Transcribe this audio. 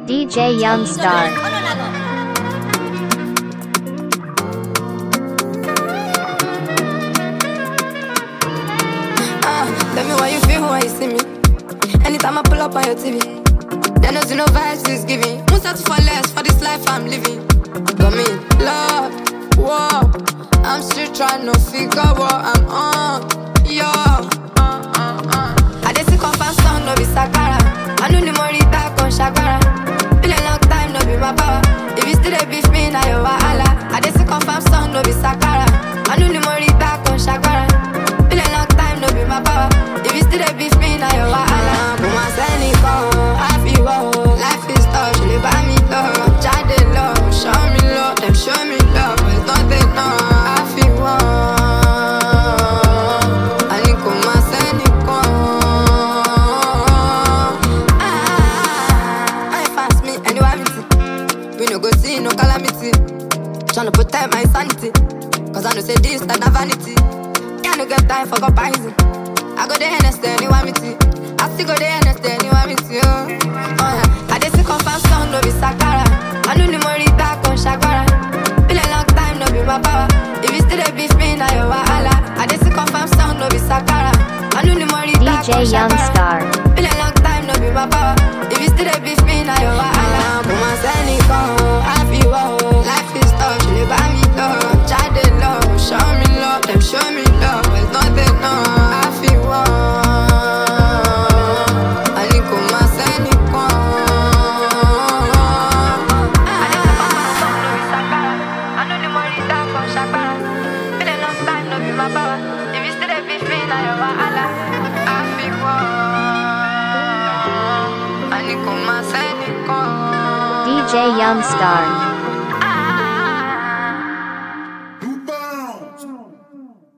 DJ Youngstar. Tell me what you feel when you see me. Anytime I pull up on your TV, there knows you know vibes is giving. Won't settle for less for this life I'm living. Got me love, whoa. I'm still trying to figure what I'm on, yo. I just see confirm sound, no be Sakara. I know the money back on Shakara. Been a long time, no be my power. If you still a beef me, now you're wahala. I just see confirm sound, no be Sakara. I know the money back on Shakara. Been a long time, no be my power. If you still a beef me, now you're wahala. But my son is gone, I feel wow. Life is tough, she live by me love. Child they love, show me love, them show me love. But it's not enough, I feel wow. I need to my son is gone. I ain't fast me, anyway me see. We no go see no calamity. Tryna protect my sanity, cause I know say this that na vanity. I no get time for comparison. I go there and stay, you want me to. I still go there and stay, you want me to. I just see confirm sound, no be Sakara. I know the money back on Shakara. Been a long time, no be my power. If you still a beef me, now you're wahala. I just see confirm sound, no be Sakara. I know the money back on Shakara. Been a long time, no be my power. If you still a beef me, now you're wahala. But my son is gone, I feel wow. Life is tough, she live by me love. Child they love, show me love, them show me love. But it's not enough, I feel wow. I need to my son is gone. I need to confirm sound, no be Sakara. I know the money down from Shakara. Been a long time, no be my power. If you still a beef me, now you're wahala. I feel wow. I need to my son is gone. DJ Youngstar.